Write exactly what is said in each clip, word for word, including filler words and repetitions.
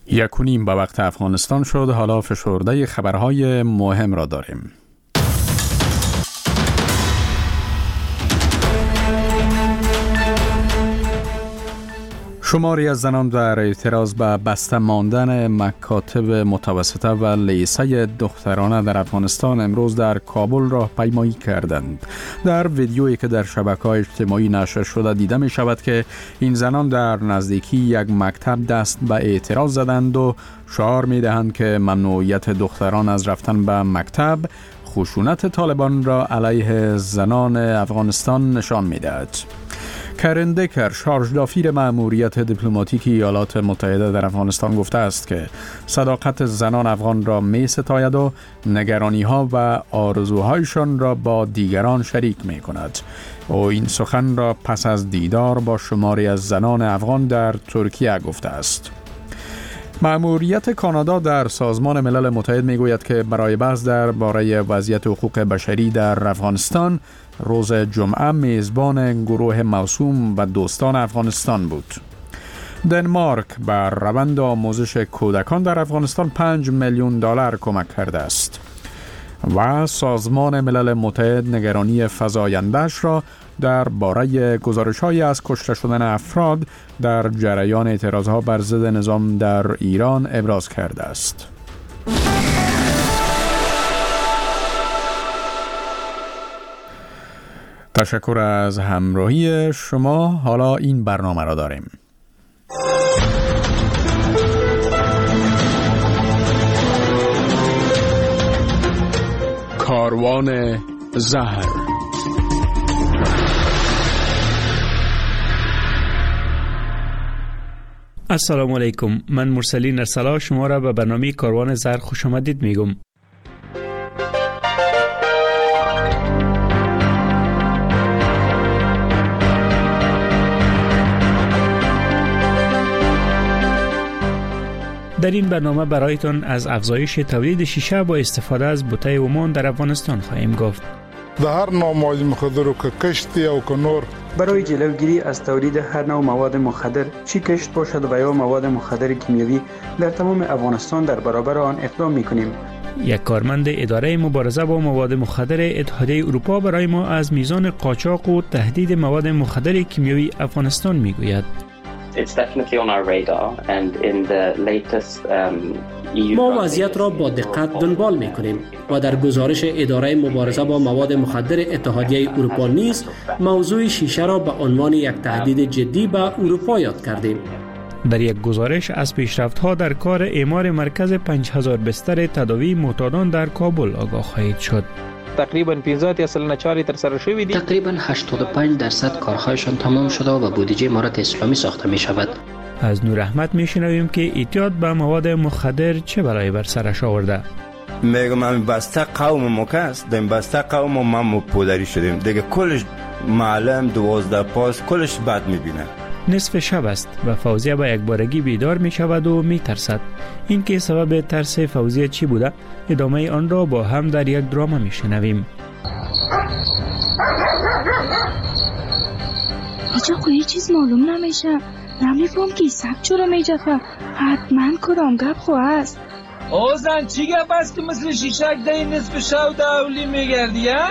یک و نیم به وقت افغانستان شد. حالا فشرده خبرهای مهم را داریم. شماری از زنان در اعتراض به بسته ماندن مکاتب متوسطه و لیسه دخترانه در افغانستان امروز در کابل راهپیمایی کردند. در ویدیویی که در شبکه‌های اجتماعی نشر شده دیده می شود که این زنان در نزدیکی یک مکتب دست به اعتراض زدند و شعار می دهند که ممنوعیت دختران از رفتن به مکتب خشونت طالبان را علیه زنان افغانستان نشان می دهد. کرن دکر، شارژ دافیر مأموریت دیپلماتیکی ایالات متحده در افغانستان گفته است که صداقت زنان افغان را می ستاید و نگرانی ها و آرزوهایشان را با دیگران شریک می کند. او این سخن را پس از دیدار با شماری از زنان افغان در ترکیه گفته است. مأموریت کانادا در سازمان ملل متحد می گوید که برای بحث درباره وضعیت حقوق بشری در افغانستان روز جمعه میزبان گروه موسوم و دوستان افغانستان بود. دنمارک بر روند آموزش کودکان در افغانستان پنج میلیون دلار کمک کرده است و سازمان ملل متحد نگرانی فزاینده‌اش را درباره گزارش‌های از کشته شدن افراد در جریان اعتراضها بر ضد نظام در ایران ابراز کرده است. تشکر از همراهی شما. حالا این برنامه را داریم. کاروان زهر. السلام علیکم، من مرسلین ارسلا شما را به برنامه کاروان زهر خوش آمدید میگم. در این برنامه برایتان از افزایش تولید شیشه با استفاده از بوته اومان در افغانستان خواهیم گفت. در هر نوع مواد مخدر و که کشتی و که نور برای جلوگیری از تولید هر نوع مواد مخدر، چی کشت باشد و یا مواد مخدر کیمیایی، در تمام افغانستان در برابر آن اقدام می‌کنیم. یک کارمند اداره مبارزه با مواد مخدر اتحادیه اروپا برای ما از میزان قاچاق و تهدید مواد مخدر کیمیایی افغانستان میگوید. It's definitely on our radar and in the latest um, ما وضعیت را با دقت دنبال می‌کنیم و در گزارش اداره مبارزه با مواد مخدر اتحادیه اروپا نیز موضوع شیشه را به عنوان یک تهدید جدی به اروپا یاد کردیم. در یک گزارش از پیشرفت‌ها در کار اعمار مرکز پنج هزار بستر تداوی معتادان در کابل آگاه خواهید شد. تقریباً پانزده اصل نچاری تر سر شوی دی. تقریباً هشتاد و پنج درصد کارهایشان تمام شده و بودجه امارت اسلامی ساخته می شود. از نور احمد می شنویم که اعتیاد به مواد مخدر چه بلایی بر سرش آورده. میگم همین بسته قوم ما که است، در بسته قوم ما ما پودری شدیم دیگه، کلش معلم دوازده پاس کلش بد می بینه. نصف شب است و فوزیه با یک بارگی بیدار می شود و می ترسد. این که سبب ترس فوزیه چی بوده؟ ادامه آن را با هم در یک درام می شنویم. هیچ کوئی چیز معلوم نمیشه. نمیفهم که سب چرا می جفه. حتما کرام گپ خواه است. اوزن چی گپ است که مثل شیشک در نصف شب دولی می گردی ها؟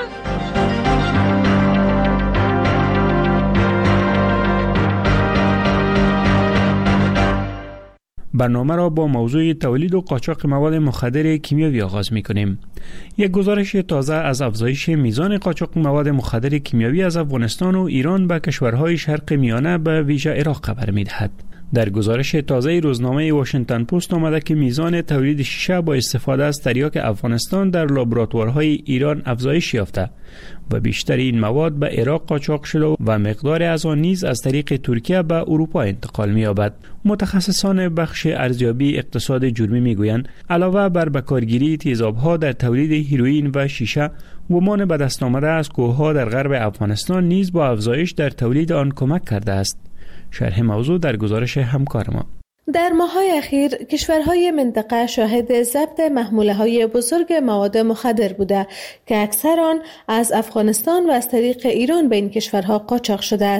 برنامه را با موضوع تولید و قاچاق مواد مخدر کیمیایی آغاز می‌کنیم. یک گزارش تازه از افزایش میزان قاچاق مواد مخدر کیمیایی از افغانستان و ایران به کشورهای شرق میانه به ویژه عراق خبر می‌دهد. در گزارش تازه روزنامه واشنگتن پست آمده که میزان تولید شیشه با استفاده از تریاک افغانستان در لابراتوارهای ایران افزایش یافته و بیشتر این مواد به عراق قاچاق شده و مقدار از آن نیز از طریق ترکیه به اروپا انتقال می‌یابد. متخصصان بخش ارزیابی اقتصاد جرمی میگویند علاوه بر بکارگیری تیزاب‌ها در تولید هیروئین و شیشه، ومان به دست آمده از کوه‌ها در غرب افغانستان نیز با افزایش در تولید آن کمک کرده است. شرح موضوع در گزارش همکار ما. در ماه‌های اخیر کشورهای منطقه شاهد ضبط محموله‌های بزرگ مواد مخدر بوده که اکثر آن از افغانستان و از طریق ایران به این کشورها قاچاق شده است.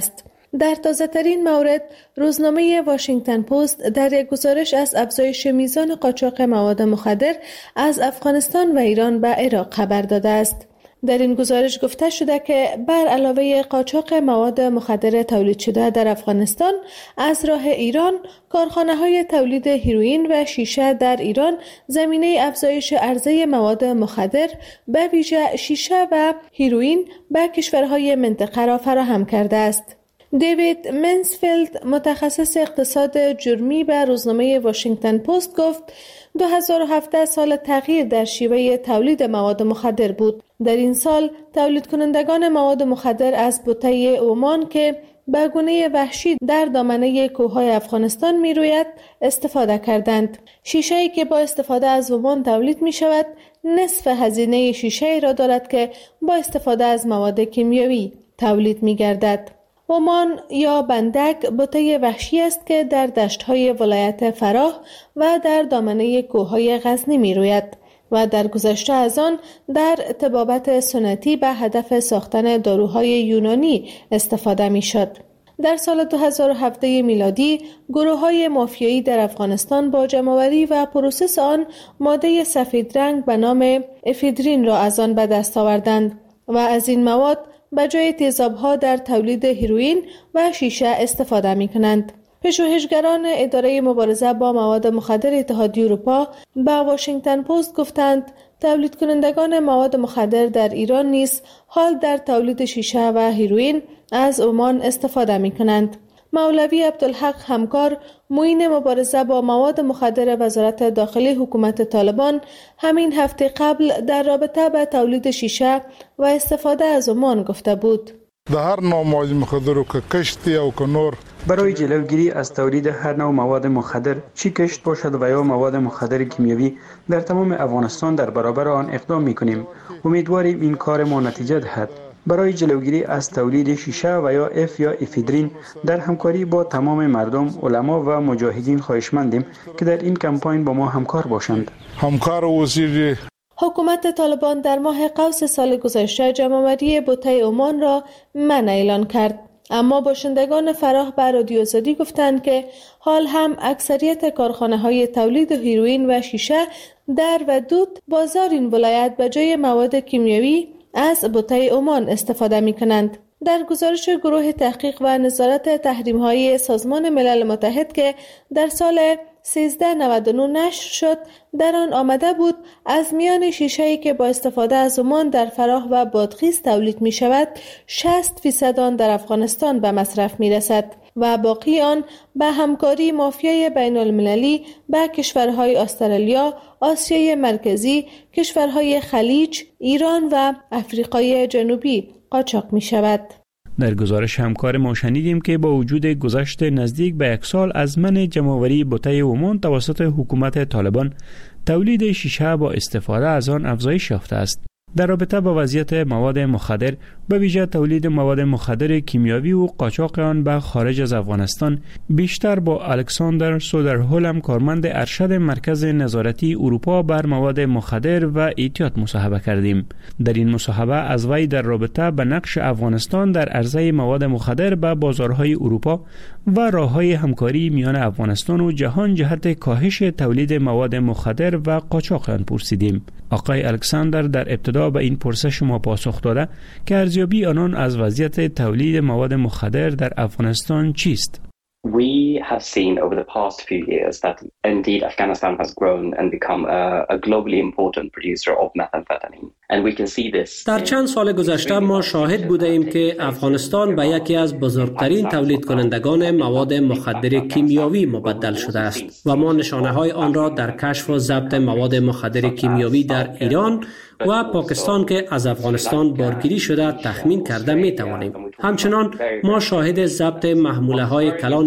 در تازه ترین مورد، روزنامه واشنگتن پست در یک گزارش از افزایش میزان قاچاق مواد مخدر از افغانستان و ایران به عراق خبر داده است. در این گزارش گفته شده که بر علاوه قاچاق مواد مخدر تولید شده در افغانستان، از راه ایران کارخانه‌های تولید هیروئین و شیشه در ایران زمینه افزایش عرضه مواد مخدر به ویژه شیشه و هیروئین به کشورهای منطقه را فراهم کرده است. دیوید منسفیلد متخصص اقتصاد جرمی به روزنامه واشنگتن پست گفت دو هزار و هفده سال تغییر در شیوه تولید مواد مخدر بود. در این سال تولید کنندگان مواد مخدر از بوته عمان که به گونه وحشی در دامنه کوههای افغانستان می روید استفاده کردند. شیشه‌ای که با استفاده از عمان تولید می شود نصف هزینه شیشه را دارد که با استفاده از مواد کیمیایی تولید می گردد. عمان یا بندک بوته وحشی است که در دشت‌های ولایت فراه و در دامنه کوههای غزنی می روید و در گذشته از آن در طبابت سنتی به هدف ساختن داروهای یونانی استفاده می شد. در سال دو هزار و هفده میلادی گروه‌های مافیایی در افغانستان با جمع‌آوری و پروسس آن ماده سفید رنگ به نام افیدرین را از آن به دست آوردند و از این مواد به جای تیزاب‌ها در تولید هیروئین و شیشه استفاده می‌کنند. پژوهشگران اداره مبارزه با مواد مخدر اتحادیه اروپا به واشنگتن پست گفتند تولید کنندگان مواد مخدر در ایران نیز حال در تولید شیشه و هیروئین از عمان استفاده می‌کنند. مولوی عبدالحق همکار، معین مبارزه با مواد مخدر وزارت داخلی حکومت طالبان، همین هفته قبل در رابطه با تولید شیشه و استفاده از عمان گفته بود: در هر نوع مواد مخدر که کشتی او که نور برای جلوگیری از تولید هر نوع مواد مخدر، چی کشت باشد و یا مواد مخدر کیمیایی، در تمام افغانستان در برابر آن اقدام می‌کنیم. امیدواریم این کار ما نتیجه دهد. برای جلوگیری از تولید شیشه و یا اف یا افیدرین در همکاری با تمام مردم، علما و مجاهدین خواهشمندیم که در این کمپاین با ما همکار باشند. همکار وزیر حکومت طالبان در ماه قوس سال گذشته جمع‌آوری بوته عمان را منع اعلان کرد، اما باشندگان فراه به رادیو آزادی گفتند که حال هم اکثریت کارخانه‌های تولید هیروئین و شیشه در و دود بازار این ولایت به جای مواد کیمیایی از بوته عمان استفاده می کنند. در گزارش گروه تحقیق و نظارت تحریم‌های سازمان ملل متحد که در سال سیزده نود و نه نشر شد، در آن آمده بود از میان شیشه‌ای که با استفاده از عمان در فراه و بادغیس تولید می شود، شصت فیصد آن در افغانستان به مصرف می رسد و باقی آن به همکاری مافیای بین المللی به کشورهای استرالیا، آسیای مرکزی، کشورهای خلیج، ایران و افریقای جنوبی قاچاق می شود. در گزارش همکار ما شنیدیم که با وجود گذشت نزدیک به یک سال از منع جمع‌آوری بوته عمان توسط حکومت طالبان، تولید شیشه با استفاده از آن افزایش یافته است. در رابطه با وضعیت مواد مخدر، به ویژه تولید مواد مخدر کیمیایی و قاچاق آن به خارج از افغانستان، بیشتر با الکساندر سودرهولم، کارمند ارشد مرکز نظارتی اروپا بر مواد مخدر و احتیاط مصاحبه کردیم. در این مصاحبه از وی در رابطه به نقش افغانستان در عرضه مواد مخدر به بازارهای اروپا و راه‌های همکاری میان افغانستان و جهان جهت کاهش تولید مواد مخدر و قاچاق آن پرسیدیم. آقای الکساندر در ابتدا به این پرسش ما پاسخ داده که ارزیابی آنان از وضعیت تولید مواد مخدر در افغانستان چیست؟ We have seen over the past few years that indeed Afghanistan has grown and become a, a globally important producer of methamphetamine. And we can see this. در چند سال گذشته ما شاهد بوده ایم که افغانستان به یکی از بزرگترین تولید کنندگان مواد مخدر کیمیایی مبدل شده است و ما نشانه های آن را در کشف و ضبط مواد مخدر کیمیایی در ایران و پاکستان که از افغانستان بارگیری شده تخمین کرده می توانیم. همچنان ما شاهد ضبط محموله های کلان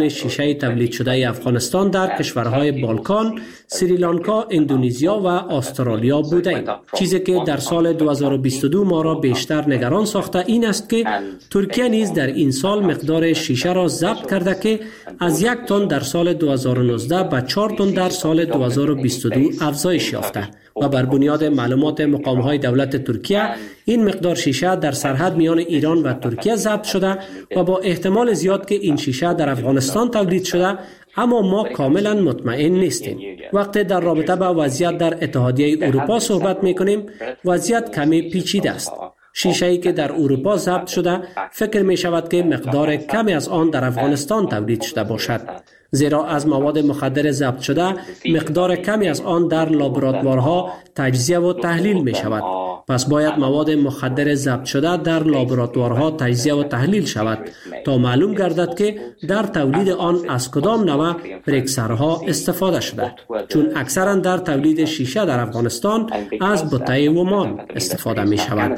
میزان شیشه تولید شده افغانستان در کشورهای بالکان، سریلانکا، اندونزیا و استرالیا بوده ایم. چیزی که در سال دو هزار و بیست و دو ما را بیشتر نگران ساخته این است که ترکیه نیز در این سال مقدار شیشه را ضبط کرده که از یک تن در سال دو هزار و نوزده به چهار تن در سال دو هزار و بیست و دو افزایش یافته و بر بنیاد معلومات مقام‌های دولت ترکیه این مقدار شیشه در سرحد میان ایران و ترکیه ضبط شده و با احتمال زیاد که این شیشه در افغانستان تولید شده، اما ما کاملا مطمئن نیستیم. وقتی در رابطه با وضعیت در اتحادیه اروپا صحبت میکنیم، وضعیت کمی پیچیده است. شیشه‌ای که در اروپا ضبط شده فکر می شود که مقدار کمی از آن در افغانستان تولید شده باشد، زیرا از مواد مخدر ضبط شده مقدار کمی از آن در لابراتوارها تجزیه و تحلیل می شود. پس باید مواد مخدر ضبط شده در لابراتوارها تجزیه و تحلیل شود تا معلوم گردد که در تولید آن از کدام نوع پرکسرها استفاده شده، چون اکثرا در تولید شیشه در افغانستان از بوته ومان استفاده می شود.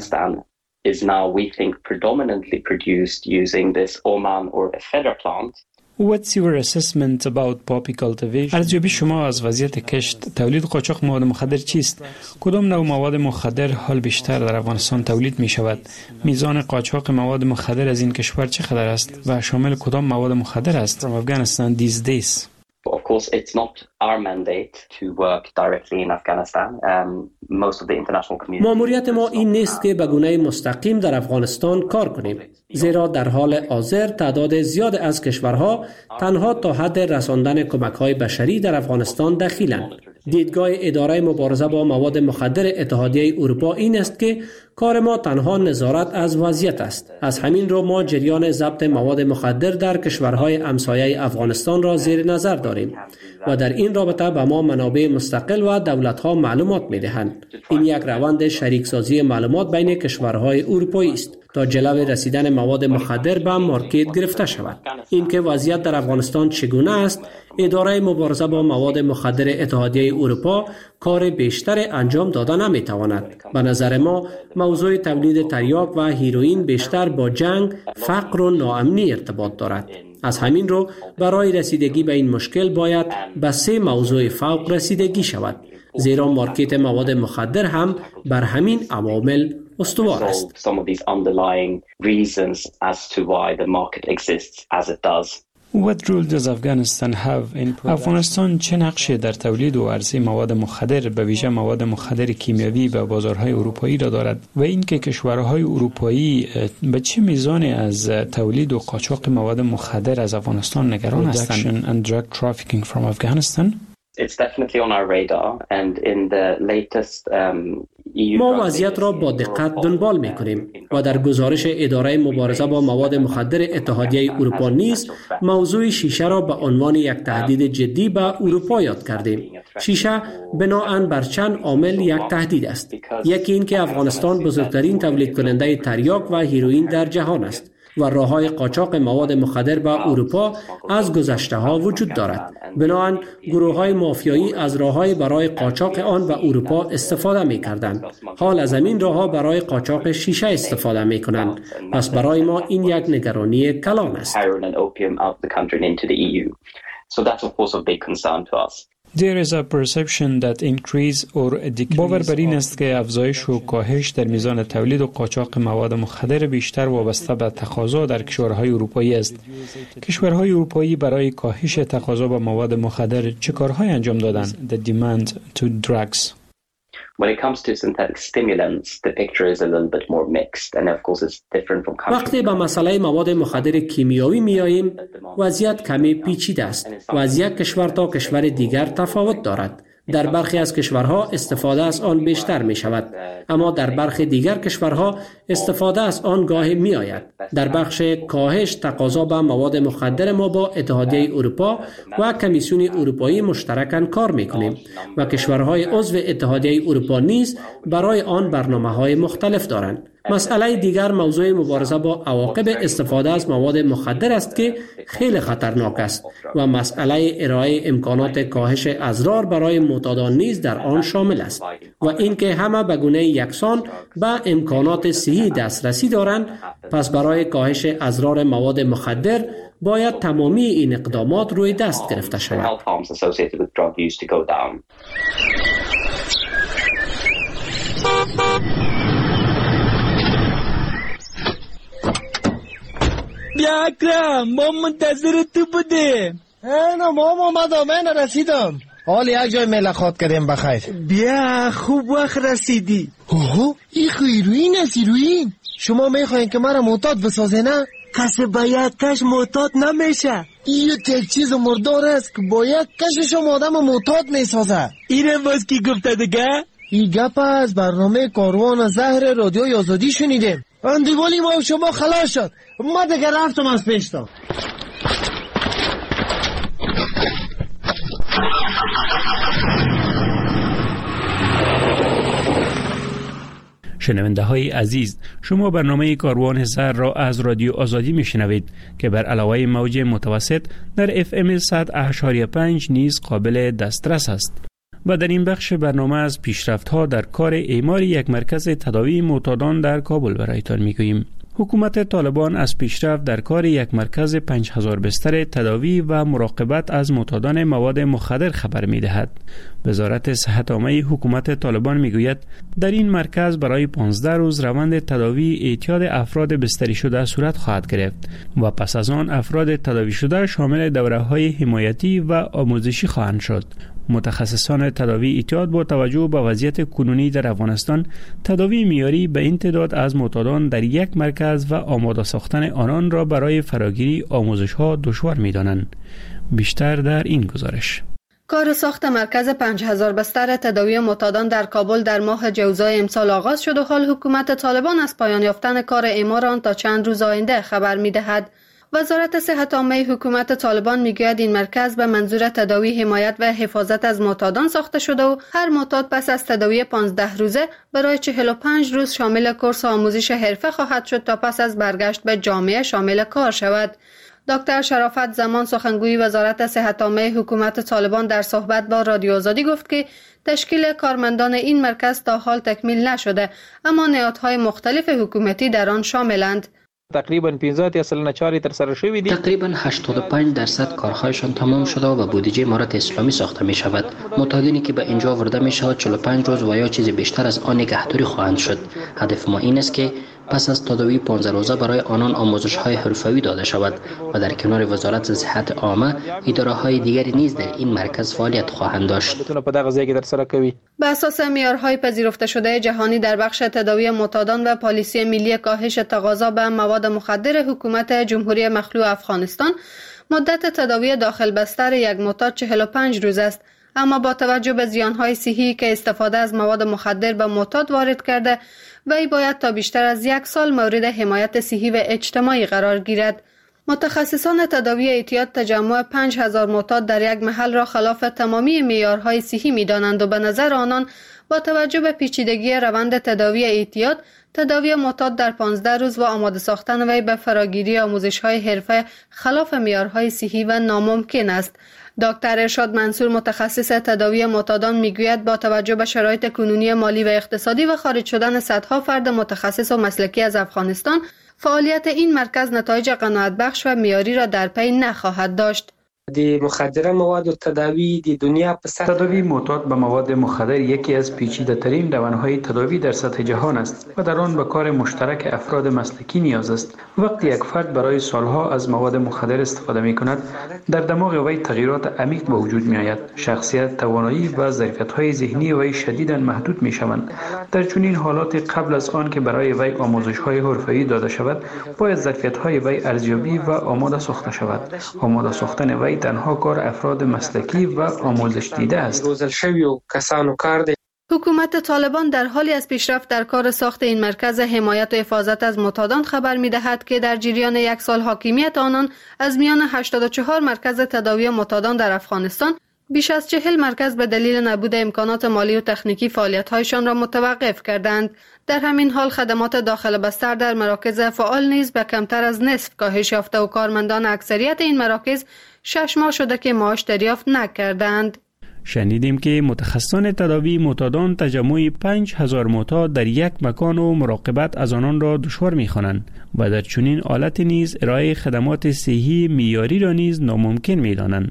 is now we think predominantly produced using this Oman or a feather plant. What's your assessment about poppy cultivation? ارزیابی شما از وضعیت کشت تولید قاچاق مواد مخدر چیست؟ کدام نوع مواد مخدر حال بیشتر در افغانستان تولید می شود؟ میزان قاچاق مواد مخدر از این کشور چقدر است و شامل کدام مواد مخدر است؟ From Afghanistan these days. Of course, it's not our mandate to work directly in Afghanistan. Um, most of the international community. ماموریت ما این نیست که به گونه مستقیم در افغانستان کار کنیم، زیرا در حال حاضر تعداد زیاد از کشورها تنها تا حد رساندن کمک‌های بشری در افغانستان دخیلند. دیدگاه اداره مبارزه با مواد مخدر اتحادیه اروپا این است که کار ما تنها نظارت از وضعیت است. از همین رو ما جریان ضبط مواد مخدر در کشورهای همسایه افغانستان را زیر نظر داریم و در این رابطه به ما منابع مستقل و دولت‌ها معلومات می‌دهند. این یک روند شریکسازی معلومات بین کشورهای اروپایی است تا جلو رسیدن مواد مخدر به مارکت گرفته شود. اینکه وضعیت در افغانستان چگونه است، اداره مبارزه با مواد مخدر اتحادیه اروپا کار بیشتر انجام داده نمیتواند. به نظر ما موضوع تولید تریاک و هیروئین بیشتر با جنگ، فقر و ناامنی ارتباط دارد. از همین رو برای رسیدگی به این مشکل باید به سه موضوع فوق رسیدگی شود، زیرا مارکت مواد مخدر هم بر همین عوامل استوار است. What role does Afghanistan have in افغانستان چه نقشی در تولید و عرضه مواد مخدر به ویژه مواد مخدر کیمیایی به بازارهای اروپایی را دارد و اینکه کشورهای اروپایی به چه میزانی از تولید و قاچاق مواد مخدر از افغانستان نگران هستند؟ and drug trafficking from Afghanistan. It's definitely on our radar and in the latest um, ما وضعیت را با دقت دنبال می کنیم و در گزارش اداره مبارزه با مواد مخدر اتحادیه اروپا نیز موضوع شیشه را به عنوان یک تهدید جدی به اروپا یاد کردیم. شیشه بنااً بر چند عامل یک تهدید است. یکی این که افغانستان بزرگترین تولید کننده تریاک و هیروئین در جهان است و راه‌های قاچاق مواد مخدر به اروپا از گذشته ها وجود دارد. بنابراین گروه‌های مافیایی از راه‌های برای قاچاق آن به اروپا استفاده می‌کردند. حال از همین راه‌ها برای قاچاق شیشه استفاده می‌کنند. پس برای ما این یک نگرانی کلان است. There is a perception that increase or decrease باور بر این است که افزایش و کاهش در میزان تولید و قاچاق مواد مخدر بیشتر وابسته به تقاضا در کشورهای اروپایی است. کشورهای اروپایی برای کاهش تقاضا به مواد مخدر چه کارهای انجام دادند؟ The demand to drugs. When it comes to synthetic stimulants, the picture is a little bit more mixed, and of course it's different from country. وقتی به مسئله مواد مخدر کیمیایی میاییم، وضعیت کمی پیچیده است و از یک کشور تا کشور دیگر تفاوت دارد. در برخی از کشورها استفاده از آن بیشتر می شود، اما در برخی دیگر کشورها استفاده از آن گاهی می آید. در بخش کاهش تقاضا به مواد مخدر ما با اتحادیه اروپا و کمیسیون اروپایی مشترکاً کار می کنیم و کشورهای عضو اتحادیه اروپا نیز برای آن برنامه‌های مختلف دارند. مسئله دیگر موضوع مبارزه با عواقب استفاده از مواد مخدر است که خیلی خطرناک است و مسئله ارائه امکانات کاهش اضرار برای معتادان نیز در آن شامل است و اینکه همه به گونه یکسان به امکانات صحی دسترسی دارند. پس برای کاهش اضرار مواد مخدر باید تمامی این اقدامات روی دست گرفته شود. بیا اکرم، ما منتظر تو بودیم. نه مام اومدم، من رسیدم. حال یک جای ملاقات کردیم بخیر. بیا خوب وقت رسیدی. اوه این هیروین است. هیروین شما میخواین که مرا معتاد بسازه نه؟ کسی با یک کش معتاد نمیشه. این یک چیز مردار است که با یک کشش آدم معتاد میسازه. اینم باز کی گفته دیگه؟ این گپ از برنامه کاروان زهر رادیوی آزادی شنیدیم. اندیوالی ما شما خلاص شد. ما دیگه رفتم از پیشتا. شنونده های عزیز، شما برنامه کاروان زهر را از رادیو آزادی میشنوید که بر علاوه موج متوسط در اف ام صد و هشت و پنج نیز قابل دسترس است. و در این بخش برنامه از پیشرفت‌ها در کار اعمار یک مرکز تداوی معتادان در کابل برایتان میگوییم. حکومت طالبان از پیشرفت در کار یک مرکز پنج هزار بستر تداوی و مراقبت از معتادان مواد مخدر خبر می‌دهد. وزارت صحت عامه حکومت طالبان میگوید در این مرکز برای پانزده روز روند تداوی اعتیاد افراد بستری شده صورت خواهد گرفت و پس از آن افراد تداوی شده شامل دوره‌های حمایتی و آموزشی خواهند شد. متخصصان تداوی اعتیاد با توجه به وضعیت کنونی در افغانستان تداوی معیاری به این تعداد از معتادان در یک مرکز و آماده ساختن آنان را برای فراگیری آموزش‌ها دشوار می‌دانند. بیشتر در این گزارش. کار ساخت مرکز پنج هزار بستر تداوی معتادان در کابل در ماه جوزای امسال آغاز شد و حال حکومت طالبان از پایان یافتن کار اعمار آن تا چند روز آینده خبر می‌دهد. وزارت صحت عامه حکومت طالبان میگوید این مرکز به منظور تداوی حمایت و حفاظت از معتادان ساخته شده و هر معتاد پس از تداوی پانزده روزه برای چهل و پنج روز شامل کورس آموزش حرفه خواهد شد تا پس از برگشت به جامعه شامل کار شود. دکتر شرافت زمان سخنگوی وزارت صحت عامه حکومت طالبان در صحبت با رادیو آزادی گفت که تشکیل کارمندان این مرکز تا حال تکمیل نشده اما نهادهای مختلف حکومتی در آن شاملند. تقریبا پانزده اصل نچاری تر سره شوی دی. تقریبا هشتاد و پنج درصد کارهایشان تمام شده و بودجه امارت اسلامی ساخته می شود. معتادینی که به اینجا آورده می شود چهل و پنج روز و یا چیزی بیشتر از آن نگهداری خواهند شد. هدف ما این است که پس از تداوی پانزده روزه برای آنان آموزش‌های حرفه‌ای داده شود و در کنار وزارت صحت عامه اداره‌های دیگری نیز در این مرکز فعالیت خواهند داشت. به اساس معیارهای پذیرفته شده جهانی در بخش تداوی معتادان و پالیسی ملی کاهش تقاضا به مواد مخدر حکومت جمهوری مخلوع افغانستان مدت تداوی داخل بستر یک معتاد چهل و پنج روز است. اما با توجه به زیانهای صحی که استفاده از مواد مخدر به معتاد وارد کرده وی باید تا بیشتر از یک سال مورد حمایت صحی و اجتماعی قرار گیرد. متخصصان تداوی اعتیاد تجمع پنج هزار معتاد در یک محل را خلاف تمامی معیارهای صحی می‌دانند و به نظر آنان با توجه به پیچیدگی روند تداوی اعتیاد، تداوی معتاد در پانزده روز و آماده ساختن وی به فراگیری آموزش‌های حرفه خلاف معیارهای صحی و ناممکن است. دکتر ارشاد منصور متخصص تداوی معتادان میگوید با توجه به شرایط کنونی مالی و اقتصادی و خارج شدن صدها فرد متخصص و مسلکی از افغانستان، فعالیت این مرکز نتایج قناعت بخش و معیاری را در پی نخواهد داشت. دی مخدر مواد و تداوی دی دنیا په سطح تداوی معتاد به مواد مخدر یکی از پیچیده ترین روانهای تداوی در سطح جهان است و در آن به کار مشترک افراد مسلکی نیاز است. وقتی یک فرد برای سالها از مواد مخدر استفاده می کند، در دماغ وی تغییرات عمیق به وجود می آید. شخصیت، توانایی و ظرفیت‌های ذهنی وی شدیداً محدود می شوند. در چنین حالات قبل از آن که برای وی آموزش‌های حرفه‌ای داده شود، باید ظرفیت‌های وی ارزیابی و آماده ساخته شود. آماده ساختن وی تنها کار افراد مسلکی و آموزش دیده است. حکومت طالبان در حالی از پیشرفت در کار ساخت این مرکز حمایت و حفاظت از معتادان خبر می‌دهد که در جریان یک سال حاکمیت آنان از میان هشتاد و چهار مرکز تداوی معتادان در افغانستان بیش از چهل مرکز به دلیل نبود امکانات مالی و تکنیکی فعالیت‌هایشان را متوقف کردند. در همین حال خدمات داخل بستر در مراکز فعال نیز به کمتر از نصف کاهش یافته و کارمندان اکثریت این مراکز شش ماه شده که معاش دریافت نکردند. شنیدیم که متخصصان تداوی معتادان تجمع پنج هزار معتاد در یک مکان و مراقبت از آنان را دشوار می‌خوانند و در چنین حالت نیز ارائه خدمات صحی معیاری را نیز ناممکن می‌دانند.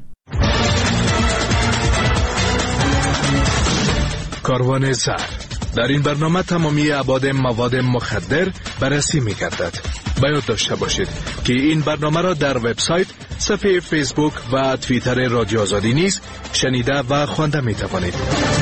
کاروان زهر در این برنامه تمامی ابعاد مواد مخدر بررسی می‌گردد. باید داشته باشید که این برنامه را در وبسایت، صفحه فیسبوک و توییتر رادیو آزادی نیز شنیده و خوانده می‌توانید.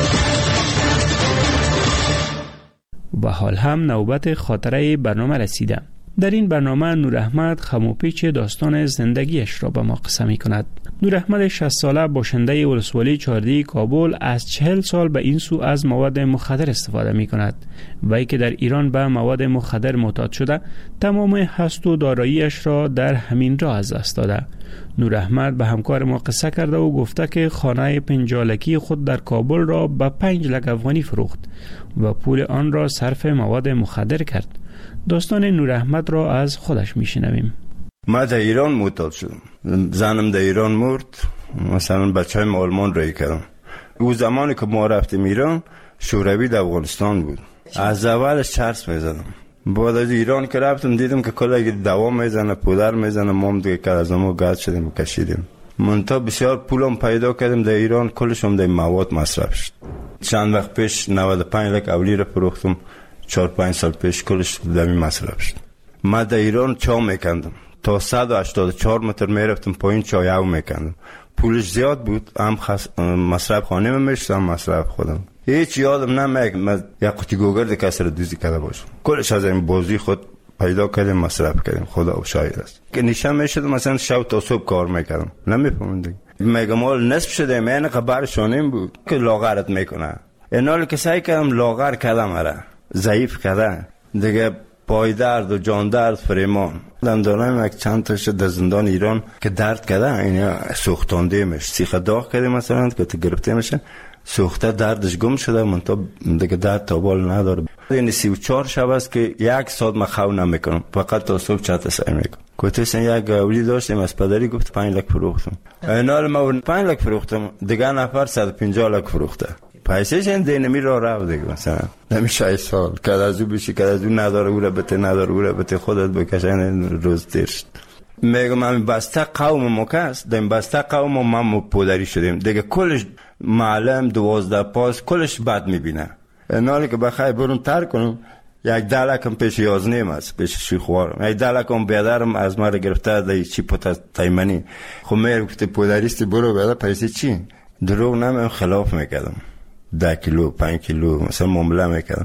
و حال هم نوبت خاطره برنامه رسیده. در این برنامه نور احمد خموپیچ داستان زندگیش را به ما قصه می کند. نور احمد شصت ساله باشنده ولسوالی چهارده کابل از چهل سال به این سو از مواد مخدر استفاده می کند. وی که در ایران به مواد مخدر معتاد شده، تمام هست و داراییش را در همین راه از دست داده. نور احمد به همکار ما قصه کرده و گفته که خانه پنجالکی خود در کابل را به پنج لک افغانی فروخت و پول آن را صرف مواد مخدر کرد. داستان نور احمد را از خودش میشنویم. ما در ایران معتاد شدم. زنم در ایران مرد. مثلا بچه‌م آلمان رای کردم. او زمانی که ما رفتیم ایران، شوروی در افغانستان بود. از اولش چرس میزدم. بعد از ایران که رفتم دیدم که کلا دوا میزنه، پودر میزنه. ما هم دیگه که از ما گاز شدیم کشیدیم. من تا بسیار پولم پیدا کردم در ایران، کلشم در مواد مصرف شد. چند وقت پیش نود و پنج لک اولی را فروختم. چهار پنج سال پیش کلش دمی مصرف شد. ما در ایران چا میکندم تا صد و هشتاد و چهار متر میرفتم پایین چایو میکندم. پولش زیاد بود، هم خس... مصرف خانه من میشتم، مصرف خودم. هیچ یادم نمیاد من یک قوطی گوگرد کسی را دوزی کرده باشم. کلش از این بازی خود پیدا کردیم، مصرف کردیم. خدا و شاهد است که نشان میشد مثلا شب تا صبح کار میکردم. نمیفهمیدم میگم مال نصف شده، من خبر شونیم بود که لاغرت میکنه. اینال که سعی کردم لاغر کردم، اره ضعیف کرده دیگه. پای درد و جان درد فریمان دندانم یک چند تاش در زندان ایران که درد کرده، این سوختانده میشه، سیخ داغ کرده مثلا که تو گرفته میشه، سوخته دردش گم شده، من تا دیگه درد تا بال نداره. این سی و چهار شب است که یک ساعت من خو نمیکنم، فقط تا صبح چت سعی میکنم. گفتم یک اولی داشتیم از پدری، گفت پنج لک فروختم. اینا ما پنج لک فروختم، دیگه نفر صد و پنجاه لک فروخته. پیسهش این دینمی را رفت دیگه. مثلا نمیشه ای سال که از او بشی که از او نداره او را بته، نداره او را بته، خودت بکشن روز دیر شد. میگم من بسته قوم ما کس دیم، بسته قوم ما ما پودری شدیم دیگه. کلش معلم دوازده پاس کلش بد میبینه. اینالی که بخوای برون تر کنم، یک دلکم پیش یازنیم است، پیش شیخوارم. یک دلکم بیادرم از ما را گرفته دی چی پتا تایمنی. خب میگم گفته پودریستی برو بیادر پیسه چی؟ دروغ نمیم، خلاف میکردم. ده کیلو پنج کیلو مثلا معامله میکردم.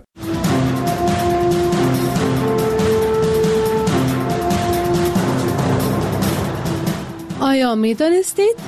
آیا می دانستید؟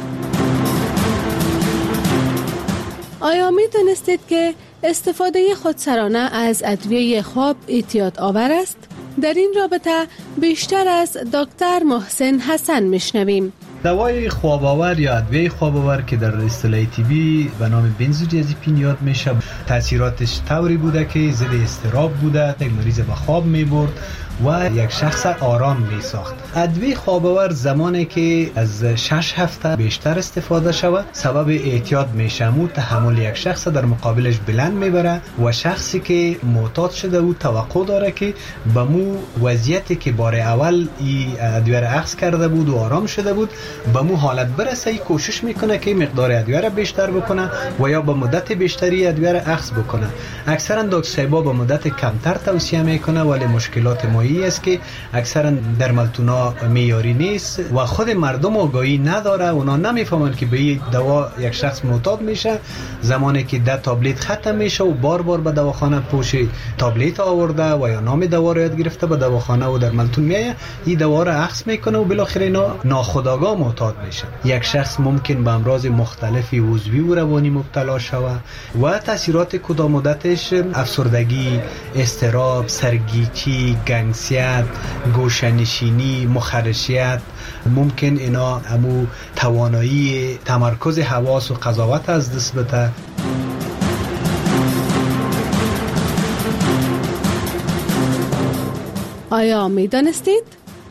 آیا می دانستید که استفاده خودسرانه از ادویه خواب اعتیاد آور است؟ در این رابطه بیشتر از دکتر محسن حسن میشنویم. دوای خواب آور یا ادویه خواب آور که در اصطلاح طبی به نام بنزودیازپین یاد میشه، تاثیراتش طوری بوده که ضد اضطراب بوده، یک مریض به خواب میبرد و یک شخص آرام می ساخت. ادویه خواب آور زمانی که از شش هفته بیشتر استفاده شود سبب اعتیاد میشه. مو تحمل یک شخص در مقابلش بلند میبره و شخصی که معتاد شده او توقع داره که به مو وضعیتی که بار اول ای ادویه را اخذ کرده بود و آرام شده بود به مو حالت برسه، کوشش میکنه که مقدار ادویه را بیشتر بکنه و یا به مدت بیشتری ادویه را اخذ بکنه. اکثرا دکترها به مدت کمتر توصیه میکنه، ولی مشکلات مایی است که اکثرا درملتونا معیاری نیست و خود مردم آگاهی نداره. اونا نمیفهمن که به این دوا یک شخص معتاد میشه زمانی که ده تابلت ختم میشه و بار بار به دواخانه پوش تابلت آورده و یا نام دوا رو یاد گرفته به دواخانه و درملتون میایه، این دوا رو اخذ میکنه و بالاخره اینا ناخودآگاه معتاد میشه. یک شخص ممکن به امراض مختلفی عضوی و روانی مبتلا شود و تاثیرات کوتاه مدتش افسردگی، اضطراب، سرگیجی، گنگ جنسیت، گوشه‌نشینی، مخرشیت، ممکن اینا امو توانایی تمرکز حواس و قضاوت از دست بده. آیا می دانستید؟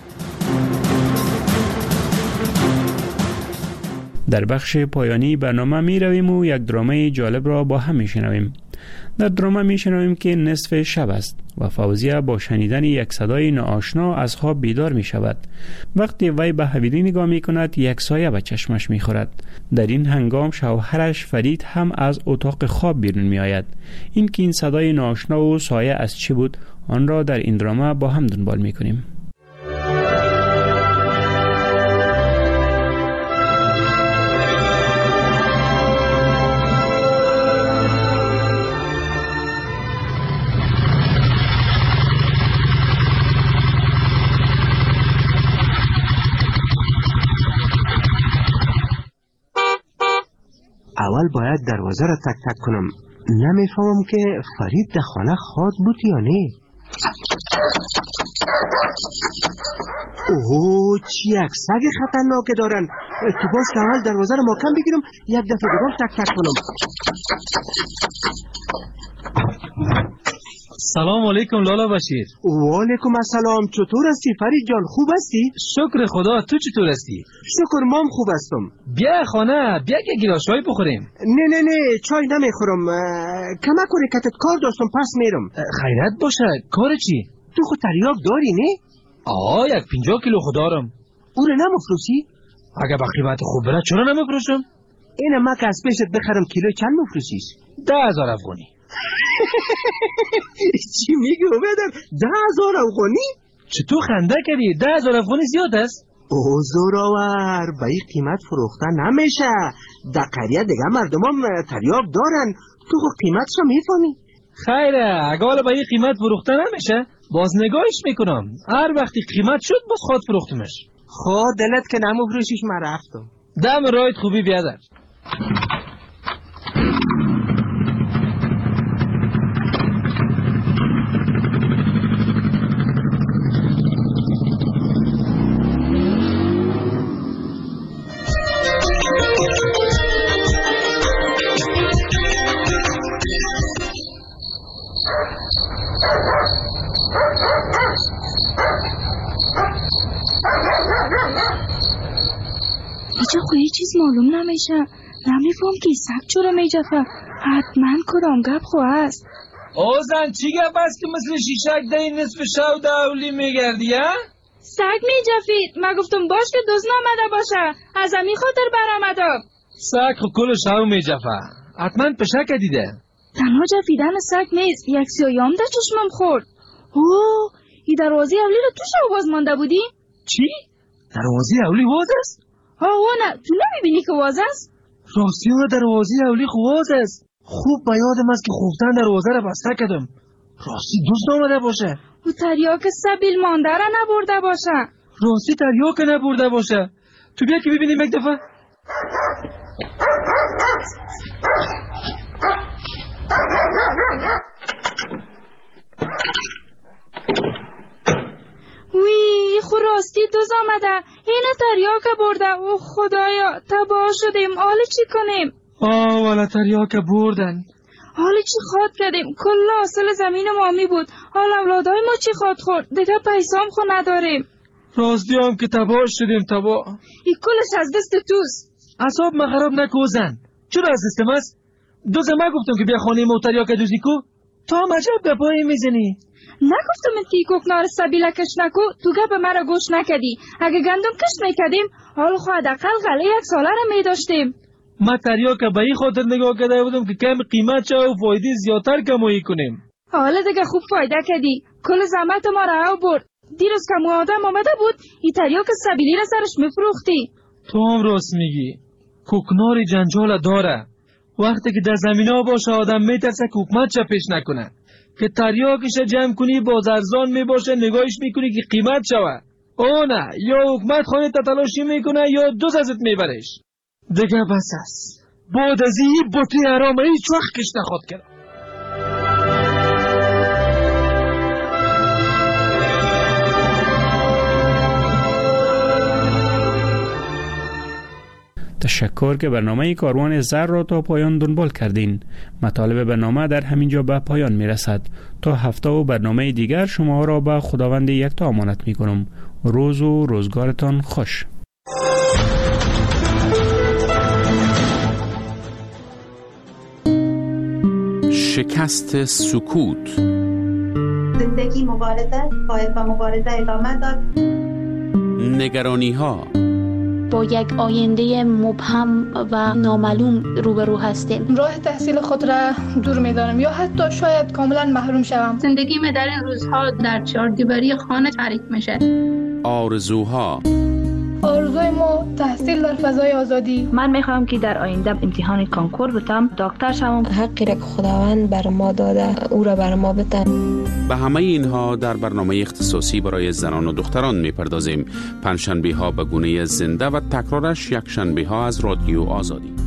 در بخش پایانی برنامه می رویم و یک درامه جالب را با هم می شنویم. در درامه می شنویم که نصف شب است و فوزیه با شنیدن یک صدای ناآشنا از خواب بیدار می شود. وقتی وی به حویلی نگاه می کند یک سایه به چشمش می خورد. در این هنگام شوهرش فرید هم از اتاق خواب بیرون می آید. این که این صدای ناآشنا و سایه از چی بود آن را در این درامه با هم دنبال می کنیم. اول باید دروازه را تک تک کنم. نمیفهمم که فرید در خانه خواد بود یا نه. اوه چی یک سگ خطرناک دارن. تو باز که اول دروازه را محکم بگیرم یک دفعه دیگر تک تک کنم. سلام علیکم لالا بشیر. و علیکم السلام. چطور هستی فرید جان؟ خوب هستی؟ شکر خدا. تو چطور هستی؟ شکر مام خوب هستم. بیا خانه، بیا که گیلاس چای بخوریم. نه نه نه چای نمیخورم. کمک کنی کتت کار داشتم پس میرم. خیرت باشه. کار چی؟ تو خود تریاک داری نه؟ آه یک پنجاه کیلو خود دارم. او رو نمفروشی؟ اگه با قیمت خوب بره چرا نمیفروشم؟ اینه ما که از پیشت بخرم کیلو چند مفروشیش؟ ده هزار افغانی. چی میگی اومدم؟ ده هزار افغانی؟ چطور خنده کردی؟ ده هزار افغانی زیاد است؟ اوه زوراور به این قیمت فروخته نمیشه. در قریه دیگه مردم هم تریاک دارن. تو خود قیمتش رو میفهمی؟ خیره اگه حالا به این قیمت فروخته نمیشه باز نگاهش میکنم. هر وقتی قیمت شد باز خود فروختمش. خود دلت که نمفروشیش من رفتم. دم رایت خوبی بیادر. ایجا یه چیز معلوم نمیشه. نمیفهم که سگ چرا میجفه. حتما کرام گپ خواه است. اوزن چی گپ است که مثل شیشک دهی نصف شو دولی میگردی ها؟ سگ میجفید. من گفتم باش که دوز نامده باشه. از امی خاطر برامدم. سگ خو کل شو میجفه. حتما پشک دیده. تنها جفیدن سگ نیست. یک سیایام در چشمم خورد. اوه ای دروازه اولی رو تو شو باز مانده بودی؟ چی؟ دروازه اولی واز است؟ ها نه تو نمیبینی که واز است؟ راستی اون دروازه اولی خواز است. خوب به یادم است که خوفتن دروازه را بسته کردم. راستی دوست نامده باشه. او تریاک سبیل مانده را نبرده باشه. راستی تریاک نبرده باشه. تو بیا که ببینیم یک دفعه. وی خو راستی دوز آمده. این تریاک برده. او خدایا تباه شدیم. حالا چی کنیم؟ آه والا تریاک بردن. حالا چی خواد کردیم؟ کل حاصل زمین ما می بود. حالا اولادای ما چی خواد خورد؟ دیگه پیسام خو نداریم. راستی هم که تباه شدیم تباه. این کلش از دست توست. اصاب ما خراب نکوزن. چرا از دستم است؟ دوز ما گفتم که بیا خانه ما تریاک دوزی کو. تو هم عجب گپایی میزنی. نگفتم که کوکنار سبیله کش نکو. تو گپ مرا گوش نکدی. اگه گندم کش میکدیم حالا خو حداقل غله یک ساله را میداشتیم. ما تریاک به این خاطر نگاه کرده بودم که کم قیمت شه و فایده زیادتر کمایی کنیم. حالا دیگه خوب فایده کردی. کل زحمت ما را برد. دیروز که آدم آمده بود این تریاک سبیلی را سرش میفروختی. تو هم راست میگی. کوکنار جنجال داره. وقتی که در زمین ها باشه آدم میترسه که حکومت چه پیش نکنه. که تریاکش جمع کنی باز ارزان میباشه نگاهش میکنی که قیمت شوه. او نه یا حکومت خانه تتلاشی میکنه یا دوز ازت میبرش. دیگه بس است. بعد از این بطی حرامه هیچ وقت کش نخواد کرد. تشکر که برنامه کاروان زر را تا پایان دنبال کردین. مطالب برنامه در همینجا به پایان می رسد. تا هفته و برنامه دیگر شما را به خداوند یکتا امانت می کنم. روز و روزگارتان خوش. شکست سکوت. زندگی مبارزه باید با مبارزه ادامه داد. نگرانی ها. با یک آینده مبهم و نامعلوم روبرو هستیم. راه تحصیل خود را دور می‌دانم یا حتی شاید کاملا محروم شوم. زندگی من در این روزها در چهار دیواری خانه تعریف میشه. آرزوها. آرزوی ما تحصیل در فضای آزادی. من میخوام که در آینده امتحان کانکور بتم، دکتر شوم. حقی را که خداوند بر ما داده او را بر ما بده. به همه اینها در برنامه اختصاصی برای زنان و دختران میپردازیم. پنجشنبه ها به گونه زنده و تکرارش یک شنبه ها از رادیو آزادی.